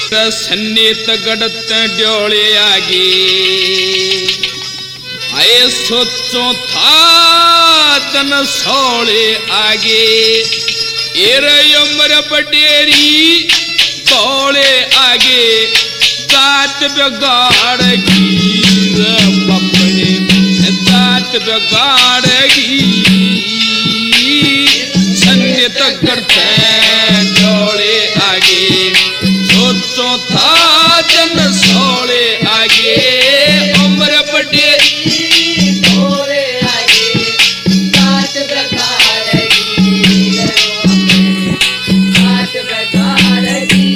सन्नीत गड़त ड्योले आगे आए सोचो था तन सोले आगे एरे उम्र बडेरी तोले आगे दात बिगाड़गी बपने दात बिगाड़गी सन्नीत करते ड्योले आगे सोचो था जन सोले आगे उम्र बड़े सोले आगे दात बिगाड़गी दात बिगाड़गी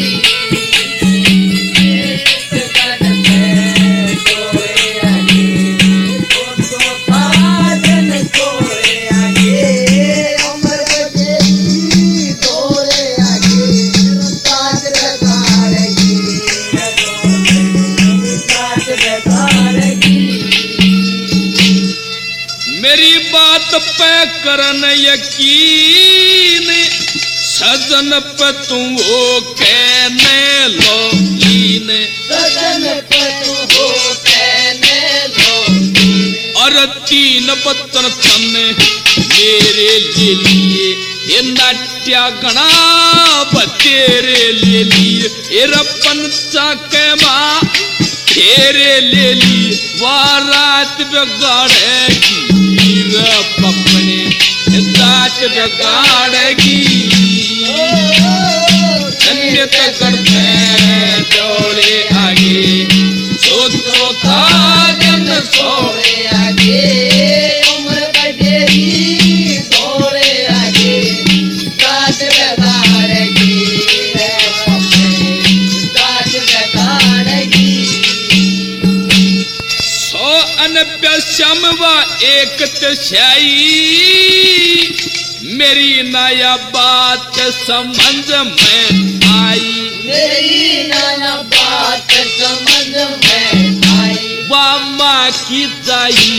मेरी बात पे करन यकीन सजन पे तुम वो कहने लो लीन सजन पे तुम वो कहने लो और तीन बतन तन मेरे लिए ये नाट्या गणा बतेरे ले लिए ये पंचा के माँ तेरे ले ली वारात बिगाड़ेगी पपने दात बिगाड़ेगी सन्नीत करते ड्योले आगे सोचो था जन सोले आगे उम्र बडेरी सोले आगे दात बिगाड़ेगी दात बिगाड़ेगी श्याम व एक तशाई मेरी नया बात समझ में आई मेरी नया बात समझ में आई वाह माँ की जाई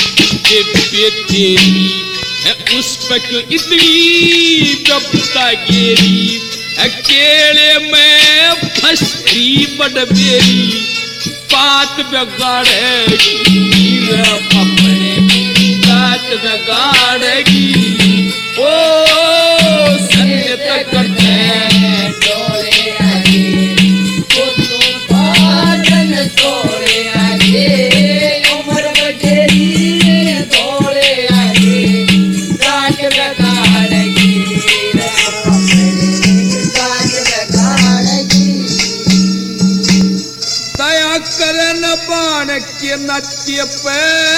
तेरी उस पर क्यों इतनी कपता गिरी अकेले में फसरी बड़बेरी बात बिगाड़ेगी अपने दात बिगाड़ेगी ओ सन्नीत करते ड्योले आगे सोचो था जन सोले आगे उम्र बडेरी सोले आगे दात बिगाड़ेगी दात बिगाड़ेगी दया करन बाण के नत्य पे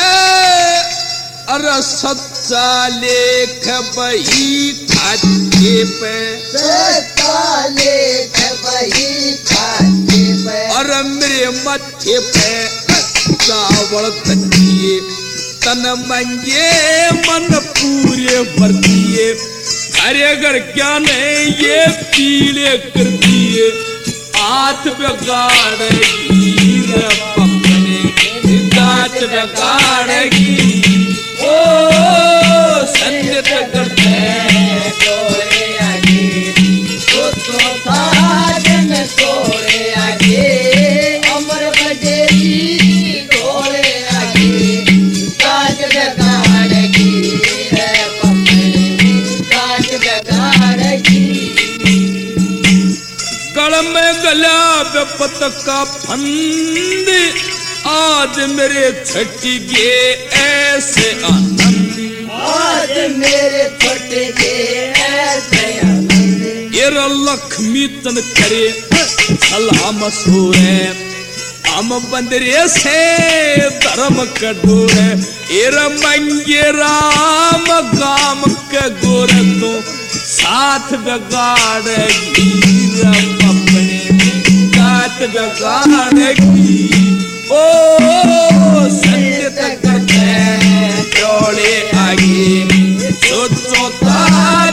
अरे सच्चा लेख बही खाते पे सच्चा लेख बही खाते पे अरे मेरे मत्थे पे चावल तकिए तन मंगे मन पूरे भरतिए हरे घर क्या नहीं ये पीले कर दिए हाथ बिगाड़ेगी पपने दात बिगाड़ेगी ओ सन्नीत करते ड्योले आगे सोचो था जन सोले आगे उम्र बडेरी सोले आगे दात बिगाड़ेगी दात बिगाड़ेगी गल में गला बेपत का फंद आज मेरे छट गए ऐसे आनंद आज मेरे छट गए ऐसे आनंद ये लक्ष्मी तन करे सलाम सोरे हम बंदरे से धर्म कटोरे एर मंगे राम गाम के गोरे तो साथ बिगाड़ेगी अपने दात बिगाड़ेगी ओ सन्नीत करते ड्योले आगे सोचो था